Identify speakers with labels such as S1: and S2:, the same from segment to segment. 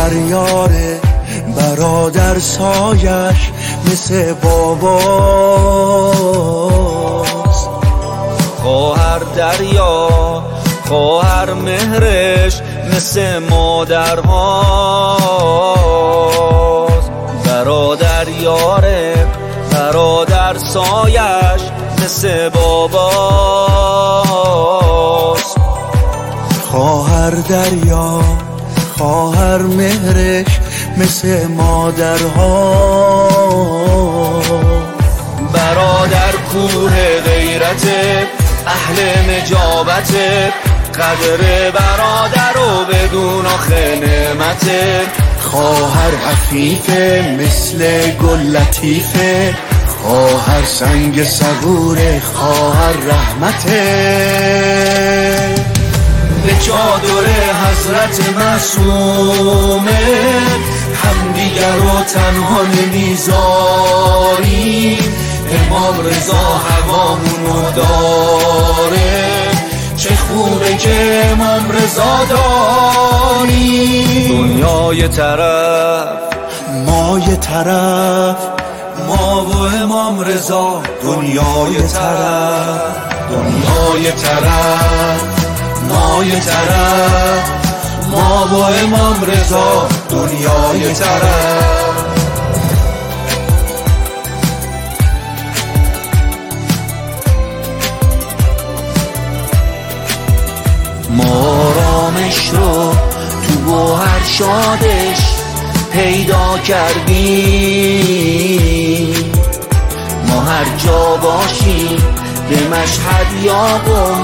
S1: یاره، برادر سایش مثل باباست.
S2: خواهر دریا، خواهر مهرش مثل مادر هاست. برادر یاره، برادر سایش مثل باباست.
S1: خواهر دریا، خواهر مهرش مثل مادر هاست.
S2: برادر کوه غیرته، اهل نجابته، قدر برادر و بدون آخه نعمته.
S1: خواهر عفیفه مثل گل لطیفه، خواهر سنگ صبوره، خواهر رحمته.
S2: به چادر حضرت معصومه همدیگر رو تنها نمیذاریم. امام رضا هوامونو داره، چه خوبه که امام رضا داریم. دنیا یه طرف،
S1: ما یه طرف،
S2: ما و امام رضا. دنیا یه طرف، دنیا یه طرف، ما یه طرف، ما و امام رضا. دنیا یه طرف. ما آرامش رو تو گوهر شادش پیدا کردیم. ما هر جا باشیم به مشهد یا قم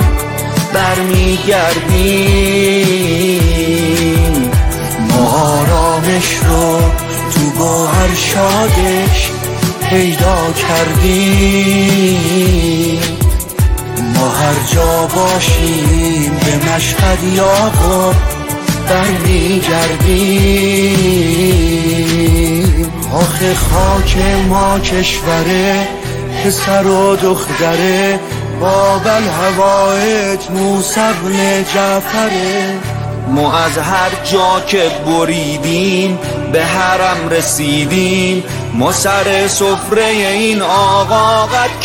S2: برمیگردیم.
S1: ما آرامش رو تو گوهر شادش پیدا کردیم. ما هر جا باشیم به مشهد یا قم برمیگردیم. آخه خاک ما کشوره، پسر و دختره، باب الهوایت موسی بن جعفره.
S2: ما از هر جا که بریدیم به حرم رسیدیم. ما سر سفره این آقا قد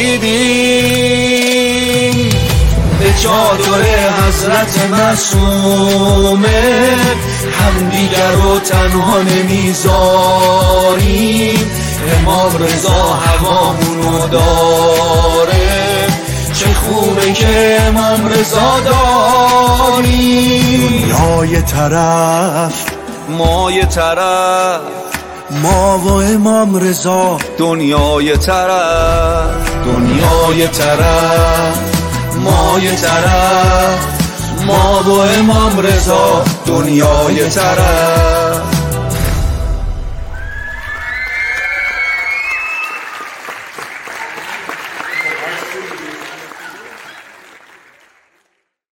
S2: کشیدیم. به چادر حضرت معصومه همدیگر رو تنها نمیذاریم. امام رضا هوامونو داره، چه خوبه که امام رضا داریم.
S1: دنیا یه طرف،
S2: ما یه طرف،
S1: ما و امام رضا.
S2: دنیا یه طرف، دنیا یه طرف، ما یه طرف، ما و امام رضا. دنیا یه طرف.